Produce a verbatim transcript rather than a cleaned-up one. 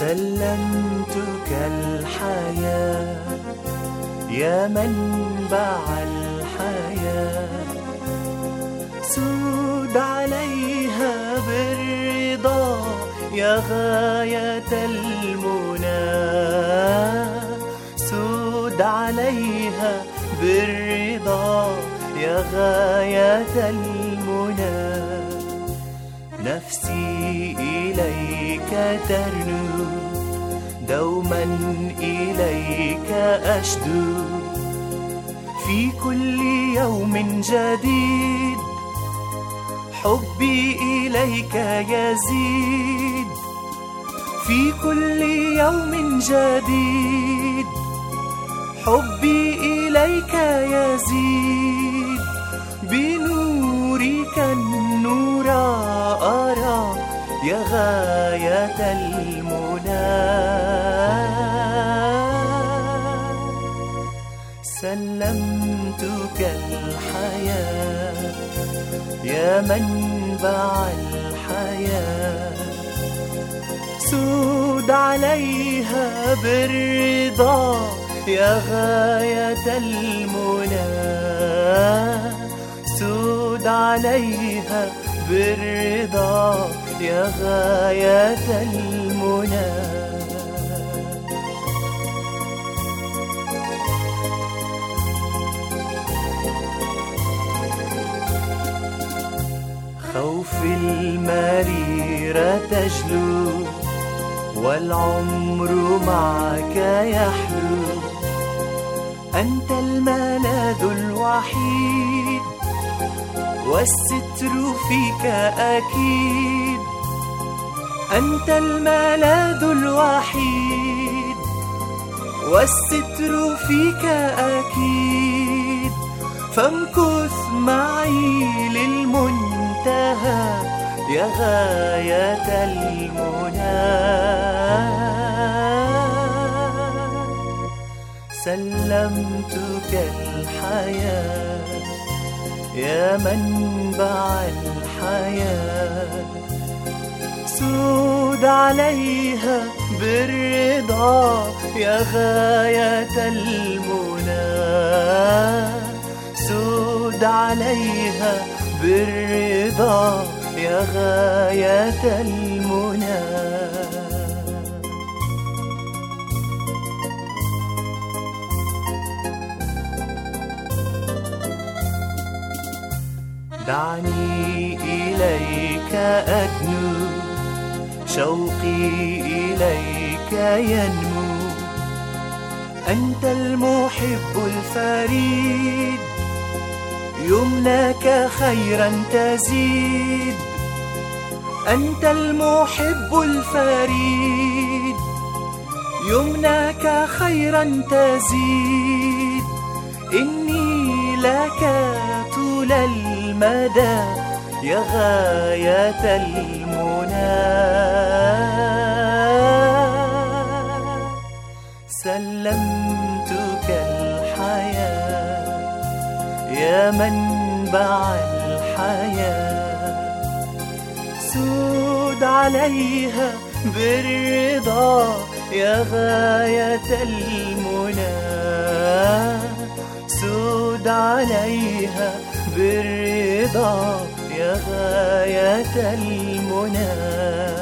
سلمتك الحياة يا منبع الحياة، سود عليها بالرضا يا غاية المنى، سود عليها بالرضا يا غاية المنى. نفسي إليك ترنو، دوما إليك أشدو، في كل يوم جديد حبي إليك يزيد، في كل يوم جديد حبي إليك يزيد، بنورك النور أرى يا غاية المنى. سلمتك الحياة يا منبع الحياة، سود عليها بالرضا يا غاية المنى، سود عليها بالرضا يا غاية المنى. خوف المريرة تجلو والعمر معك يحلو، أنت الملاذ الوحيد والستر فيك أكيد، أنت الملاذ الوحيد والستر فيك أكيد، فامكث معي للمنتهى يا غاية المنى. سلمتك الحياة يا منبع الحياة، سود عليها بالرضا يا غاية المنى، سود عليها بالرضا يا غاية المنى. دعني إليك أدنو، شوقي إليك ينمو، أنت المحب الفريد، يمناك خيرا تزيد، أنت المحب الفريد، يمناك خيرا تزيد، إني لك طول المدى يا غاية المنى. سلمتك الحياة يا منبع الحياة، سود عليها بالرضا يا غاية المنى، سود عليها بالرضا يا غاية المنى.